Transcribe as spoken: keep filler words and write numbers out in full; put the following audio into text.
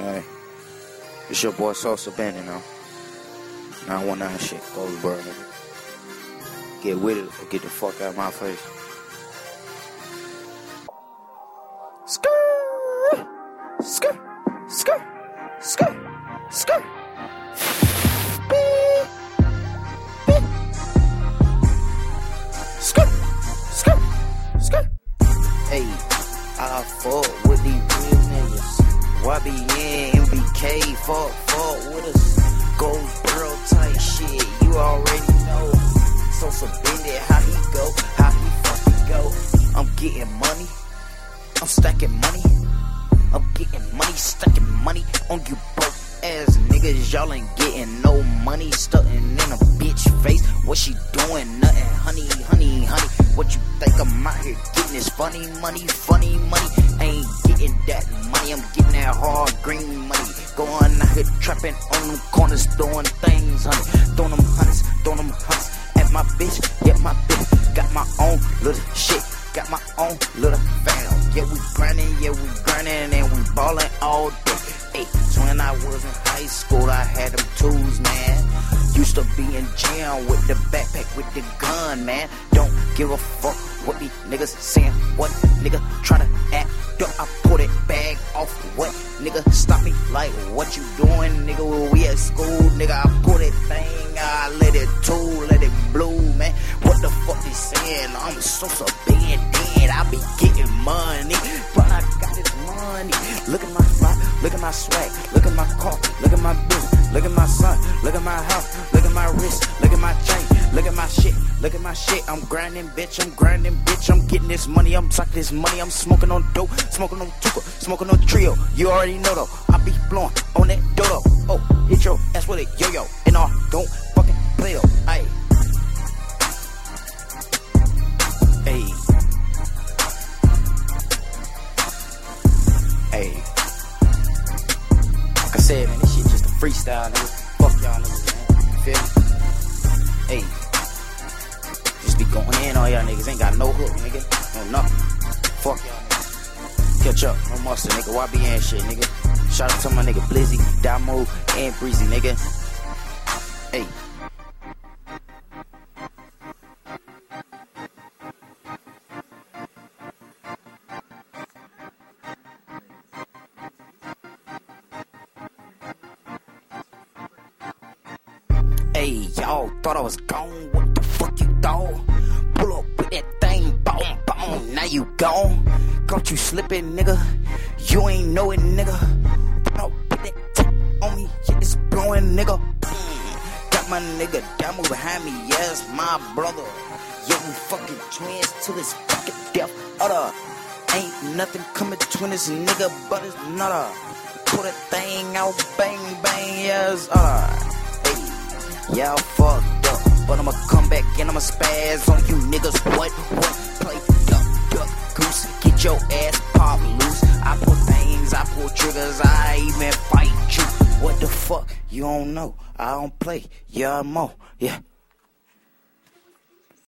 Alright. It's your boy Sosa Bandit now. nine one nine shit. Goldsboro, nigga. Get with it or get the fuck out of my face. Skirt! Skirt! Skirt! Skirt! Skirt! Beep! Beep! Skirt! Skirt! Skirt! Hey, I fuck with these real niggas. Y B N, M B K, fuck, fuck with us. Goldsboro type shit, you already know. Sosa Bandit, how he go, how he fucking go. I'm getting money, I'm stacking money. I'm getting money, stacking money on you broke ass niggas. Y'all ain't getting no money, stunting in a bitch face. What she doing? Nothing, honey, honey, honey. What you think I'm out here getting this funny money, funny money? Ain't getting that money, I'm getting that hard green money. Going out here trapping on them corners, throwing things, honey. Throwing them hundreds, throwing them hundreds at my bitch, yeah, my bitch. Got my own little shit, got my own little fam. Yeah, we grinding, yeah, we grinding, and we ballin' all day. Hey, so when I was in high school, I had them tools, man. Used to be in jail with the backpack, with the gun, man. Don't give a fuck what these niggas saying. What nigga tryna act up? I pull that bag off. What nigga stop me? Like, what you doing, nigga? When we at school, nigga, I pull that thing, I let it tool, let it blow, man. What the fuck they saying? I'm Sosa Bandit, I be getting money, but I got this money. Look at my fly, look at my swag, look at my car, look at my business, look at my son, look at my house, look at my wrist, look at my chain, look at my shit, look at my shit. I'm grinding, bitch, I'm grinding, bitch. I'm getting this money, I'm talking this money. I'm smoking on dope, smoking on tuka, smoking on trio. You already know though, I be blowing on that dodo. Oh, hit your ass with a yo-yo, and I don't fucking play though. Ayy. Ayy. Ayy. Like I said, man, this shit just a freestyle, nigga. Fuck y'all niggas, man. You feel me? Ayy. Just be going in on y'all niggas. Ain't got no hook, nigga. No nothing. Fuck y'all niggas. Catch up. No mustard, nigga. Y B N shit, nigga. Shout out to my nigga Blizzy, Damo, and Breezy, nigga. Ayy. Hey, y'all thought I was gone, what the fuck you thought? Pull up with that thing, boom, boom, now you gone. Caught you slipping, nigga, you ain't know it, nigga. Pull up with that tip on me, yeah, it's blowing, nigga. Boom. Got my nigga Damo behind me, yes, my brother. Yeah, we fucking twins till this fucking death utter. Ain't nothing coming between this nigga, but it's nutter. Put that thing out, bang, bang, yes, utter. Y'all fucked up, but I'ma come back and I'ma spaz on you niggas. What, what, play duck, duck, goose, get your ass pop loose. I pull things, I pull triggers, I even fight you. What the fuck, you don't know, I don't play, yeah, more, yeah.